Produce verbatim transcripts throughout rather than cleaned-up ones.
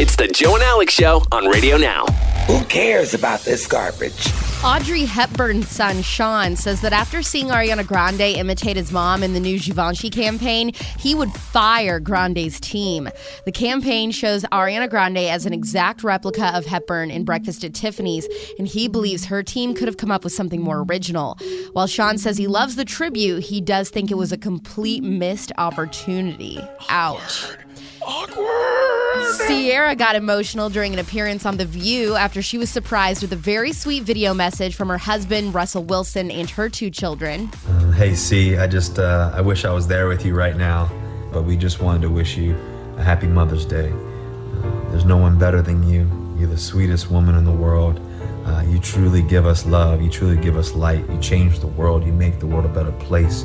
It's the Joe and Alex Show on Radio Now. Who cares about this garbage? Audrey Hepburn's son, Sean, says that after seeing Ariana Grande imitate his mom in the new Givenchy campaign, he would fire Grande's team. The campaign shows Ariana Grande as an exact replica of Hepburn in Breakfast at Tiffany's, and he believes her team could have come up with something more original. While Sean says he loves the tribute, he does think it was a complete missed opportunity. Ouch. Awkward. Sierra got emotional during an appearance on The View after she was surprised with a very sweet video message from her husband, Russell Wilson, and her two children. Uh, hey, C, I just, uh, I wish I was there with you right now, but we just wanted to wish you a happy Mother's Day. Uh, there's no one better than you. You're the sweetest woman in the world. Uh, you truly give us love. You truly give us light. You change the world. You make the world a better place.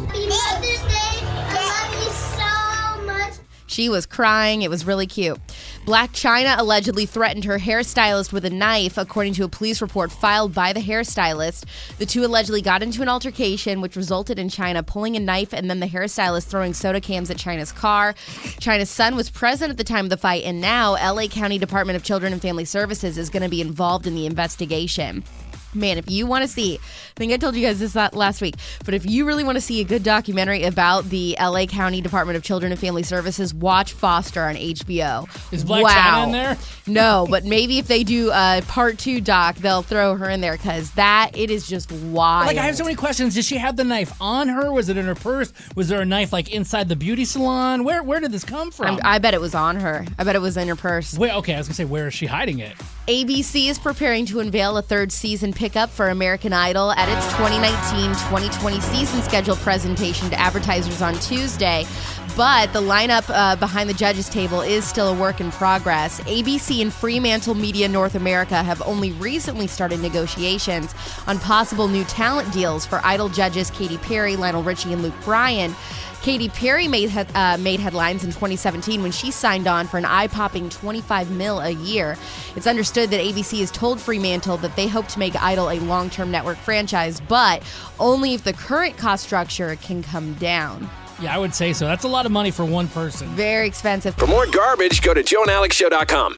She was crying. It was really cute. Blac Chyna allegedly threatened her hairstylist with a knife, according to a police report filed by the hairstylist. The two allegedly got into an altercation, which resulted in Chyna pulling a knife and then the hairstylist throwing soda cans at Chyna's car. Chyna's son was present at the time of the fight, and now L A County Department of Children and Family Services is going to be involved in the investigation. Man, if you want to see, I think I told you guys this last week, but if you really want to see a good documentary about the L A County Department of Children and Family Services, watch Foster on H B O. Is Blac wow. Chyna in there? No, but maybe if they do a part two doc, they'll throw her in there because that, it is just wild. Like, I have so many questions. Did she have the knife on her? Was it in her purse? Was there a knife, like, inside the beauty salon? Where where did this come from? I'm, I bet it was on her. I bet it was in her purse. Wait, okay, I was going to say, where is she hiding it? A B C is preparing to unveil a third season pickup for American Idol at its twenty nineteen twenty twenty season schedule presentation to advertisers on Tuesday. But the lineup uh, behind the judges' table is still a work in progress. A B C and Fremantle Media North America have only recently started negotiations on possible new talent deals for Idol judges Katy Perry, Lionel Richie, and Luke Bryan. Katy Perry made he- uh, made headlines in twenty seventeen when she signed on for an eye-popping twenty-five mil a year. It's understood that A B C has told Fremantle that they hope to make Idol a long-term network franchise, but only if the current cost structure can come down. Yeah, I would say so. That's a lot of money for one person. Very expensive. For more garbage, go to joe and alex show dot com.